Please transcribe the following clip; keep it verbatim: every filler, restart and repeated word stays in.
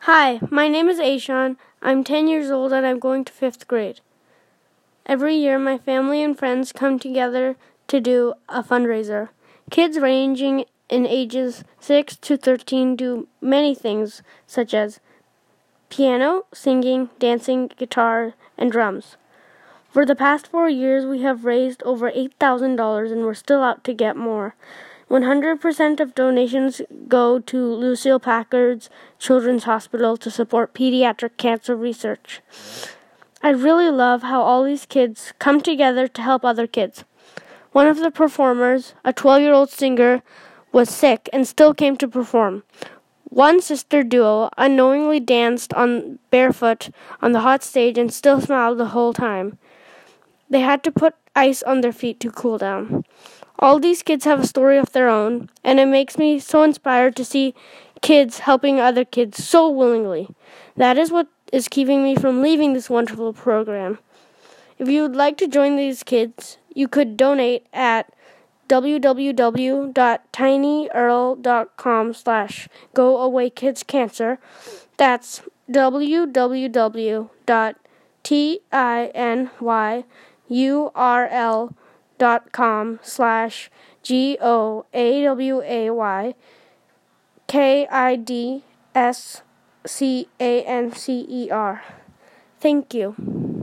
Hi, my name is Aishan. I'm ten years old and I'm going to fifth grade. Every year, my family and friends come together to do a fundraiser. Kids ranging in ages six to thirteen do many things, such as piano, singing, dancing, guitar, and drums. For the past four years, we have raised over eight thousand dollars and we're still out to get more. one hundred percent of donations go to Lucille Packard's Children's Hospital to support pediatric cancer research. I really love how all these kids come together to help other kids. One of the performers, a twelve-year-old singer, was sick and still came to perform. One sister duo unknowingly danced on barefoot on the hot stage and still smiled the whole time. They had to put ice on their feet to cool down. All these kids have a story of their own, and it makes me so inspired to see kids helping other kids so willingly. That is what is keeping me from leaving this wonderful program. If you would like to join these kids, you could donate at www.tinyearl.com slash goawaykidscancer. That's www.tinyearl.com dot com slash G O A W A Y K I D S C A N C E R. Thank you.